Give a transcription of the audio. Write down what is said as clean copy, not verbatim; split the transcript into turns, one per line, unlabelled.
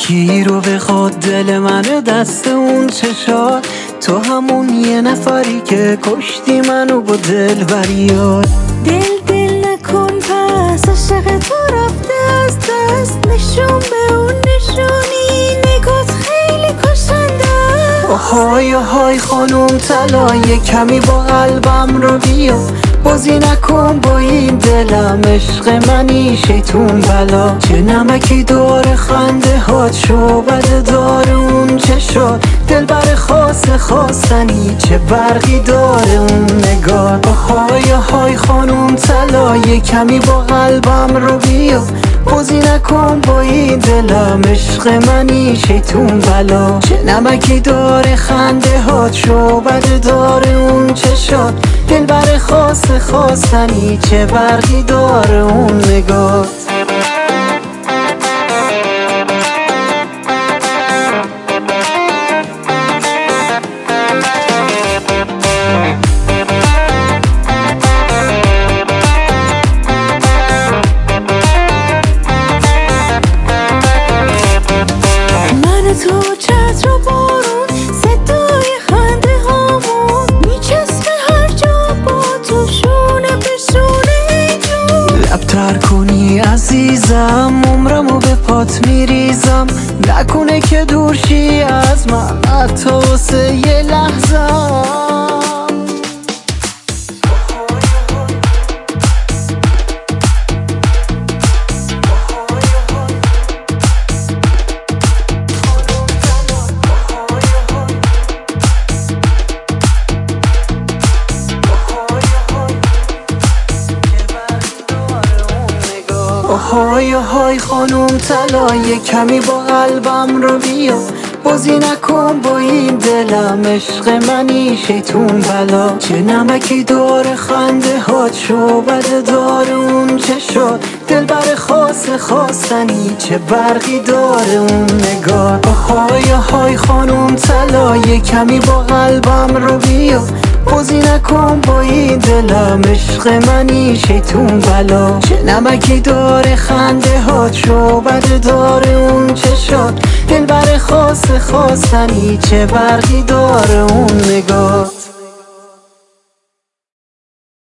بگیر و بخواد دل منو دست اون چشات، تو همون یه نفری که کشتی منو با دل بریاد.
دل نکن پس عشق تو رفته از دست، نشون به اون نشونی نگات خیلی کشنده.
آهای آهای خانوم طلا، یه کمی با قلبم رو بیا، بازی نکن با این دلم، عشق منی شیطون بلا. چه نمکی داره خنده هات، شعبده داره اون چشات، دل بر خواستنی چه برقی داره اون نگاه. آهای آهای خانوم طلا، یه کمی با قلبم رو بیا، بازی نکن با این دلم، عشق منی شیطون بلا. چه نمکی داره خنده هات، شعبده داره اون چشات، دل بر خواستنی چه برقی داره اون نگات.
تو چتر و بارون، صدای خنده هامون میچسبه هر جا با تو، شونه به شونه جون.
لبتر کنی عزیزم، عمرمو به پات میریزم، نکنه که دورشی از من حتی واسه یه لحظه. آهای آهای خانوم طلا، یه کمی با قلبم رو بیا، بازی نکن با این دلم، عشق منی شیطون بلا. چه نمکی داره خنده هات، شعبده داره اون چشات، دل بر خواستنی چه برقی داره اون نگاه. آهای آهای خانوم طلا، یه کمی با قلبم رو بیا، بازی نکن با این دلم، عشق منی شیطون بلا. چه نمکی داره خنده هات، شعبده داره اون چشات، دل بر خواستنی چه برقی داره اون نگات.